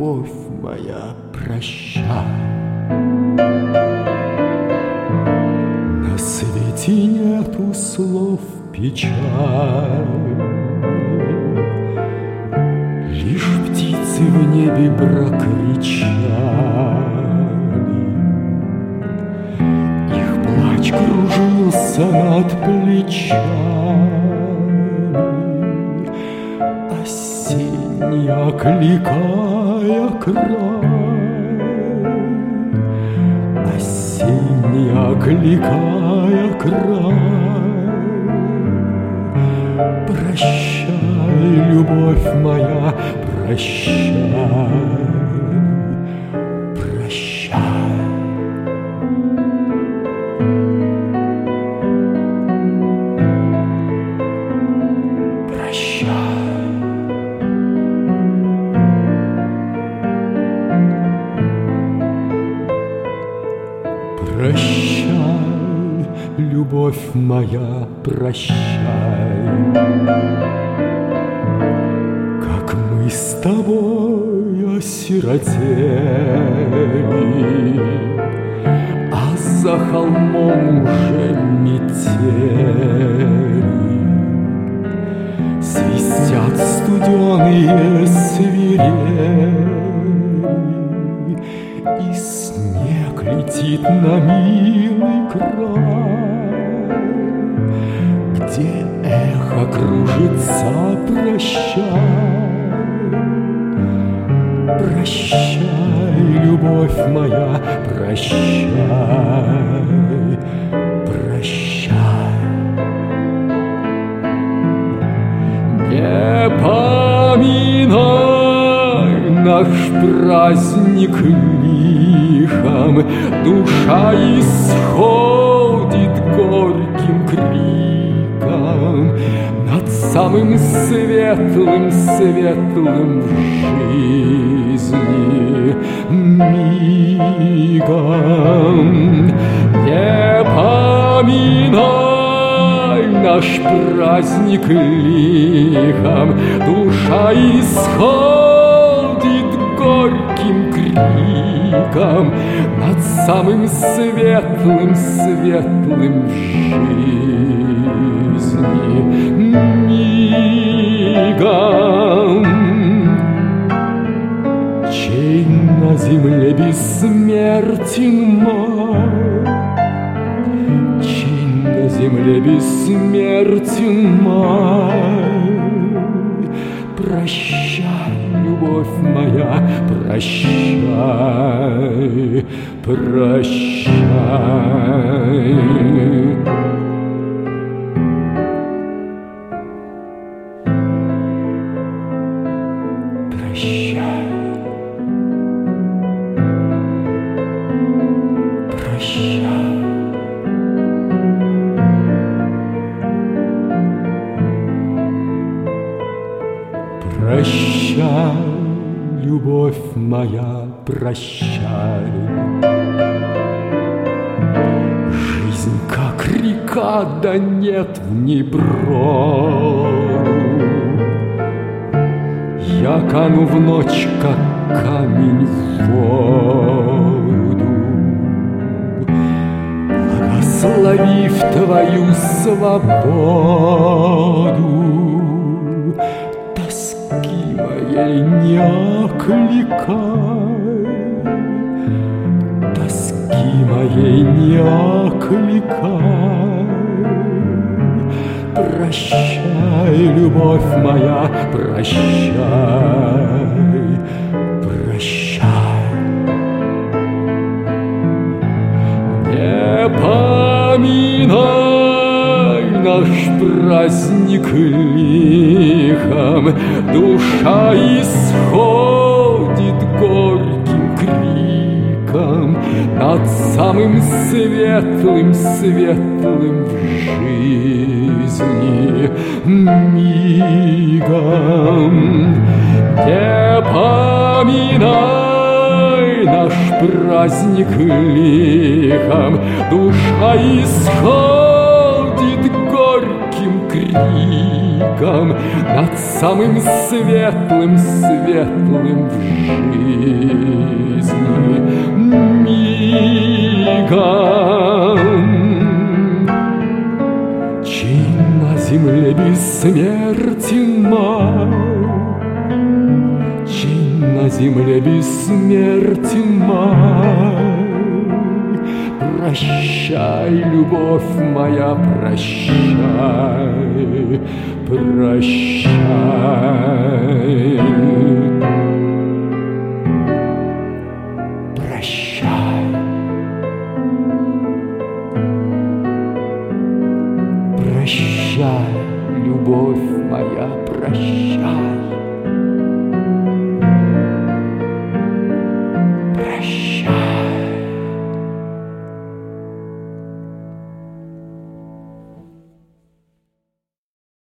любовь моя, прощай. На свете нету слов печали, лишь птицы в небе прокричали. Их плач кружился над плечами, осенний окликая край, осенний окликая край. Прощай, любовь моя, прощай, прощай. Прощай. Прощай, любовь моя, прощай. Как мы с тобой осиротели, а за холмом уже метели. Свистят студеные свирели, и снег летит на милый край, где эхо кружится. Прощай, прощай, любовь моя, прощай, прощай. Не поминай наш праздник лихом, душа исходит горьким криком над самым светлым, светлым в жизни мигом. Не поминай наш праздник лихом, душа исходит горьким криком над самым светлым, светлым в жизни мигом. Чей на земле бессмертен май, чей на земле бессмертен май. Прощай, любовь моя, прощай, прощай. Прощай, прощай. Прощай, любовь моя, прощай. Жизнь как река, да нет в ней броду. Я кану в ночь, как камень в воду. Благословив твою свободу, моей не окликай, тоски моей не окликай. Прощай, любовь моя, прощай, прощай. Не поминай наш праздник лихом, душа исходит горьким криком над самым светлым, светлым в жизни мигом. Не поминай наш праздник лихом, душа исходит горьким криком мигом, над самым светлым в жизни мигом. Чей на земле бессмертен май, чей на земле бессмертен май. Прощай, любовь моя, прощай, прощай. Прощай. Прощай, любовь моя, прощай.